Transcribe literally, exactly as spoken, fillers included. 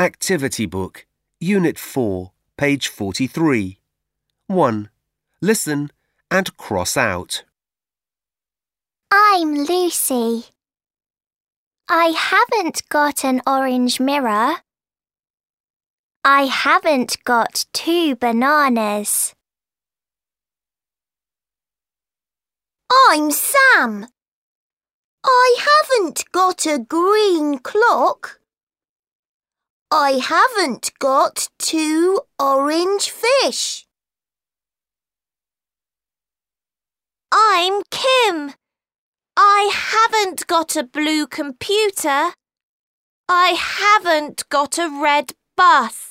Activity Book, Unit four, page forty-three. one. Listen and cross out. I'm Lucy. I haven't got an orange mirror. I haven't got two bananas. I'm Sam. I haven't got a green clock. I haven't got two orange fish. I'm Kim. I haven't got a blue computer. I haven't got a red bus.